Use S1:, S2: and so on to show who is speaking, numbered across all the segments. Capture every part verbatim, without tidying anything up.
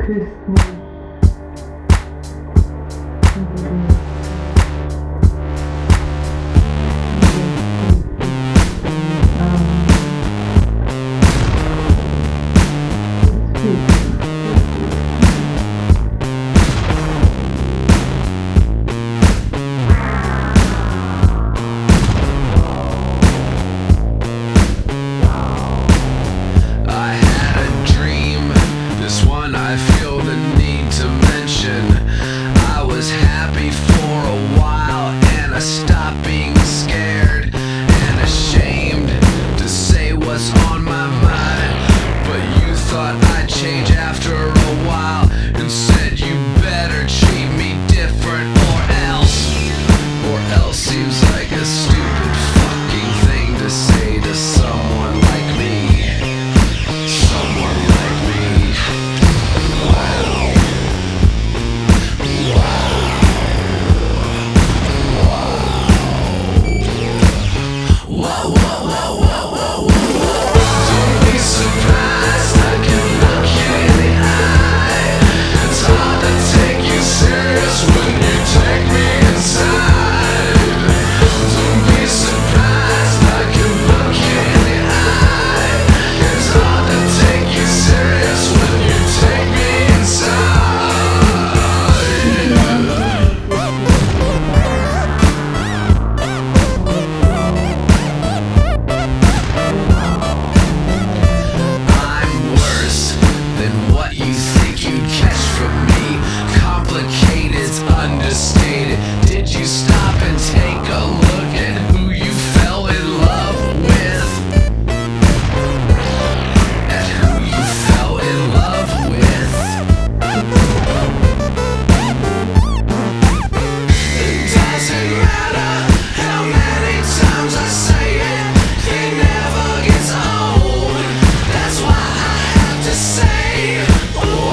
S1: küsst mich.
S2: I feel the need to mention I was happy for a while and I stopped being scared and ashamed to say what's on my mind. But you thought I'd change after a while and said you better treat me different or else. Or else seems like a stupid fucking thing to say to someone like me. Someone like me. Understated. Did you stop and take a look at who you fell in love with? At who you fell in love with? It doesn't matter how many times I say it, it never gets old. That's why I have to say, oh.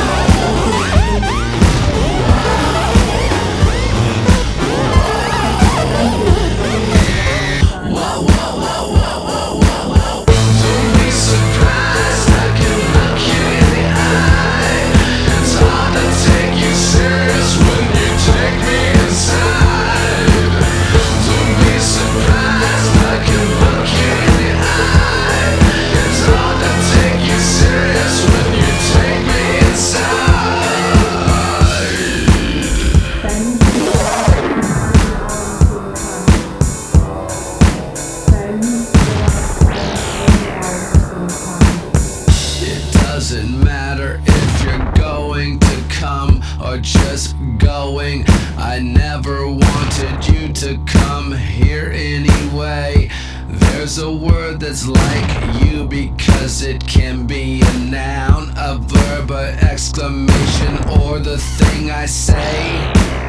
S2: Doesn't matter if you're going to come or just going. I never wanted you to come here anyway. There's a word that's like you because it can be a noun, a verb, an exclamation, or the thing I say.